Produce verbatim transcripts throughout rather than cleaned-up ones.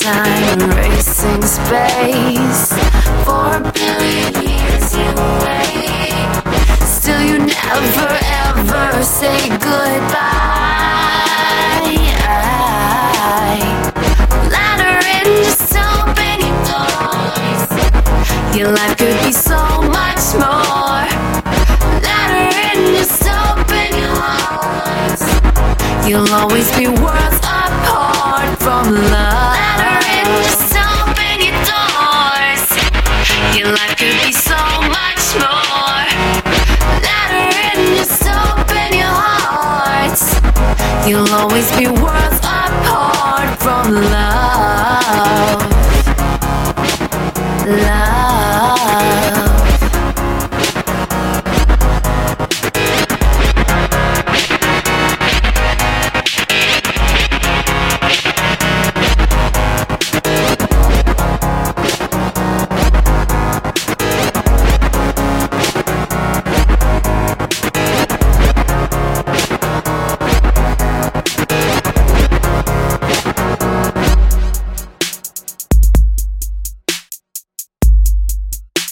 time racing space. For a billion years you wait, still you never ever say goodbye. Let her in, just open your doors. Your life could be so much more. Let her in, just open your heart. You'll always be worlds apart from love. Let her in, just open your doors. Your life could be so much more. Let her in, just open your heart. You'll always be worlds apart from love. Love.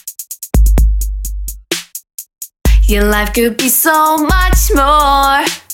Your life could be so much more.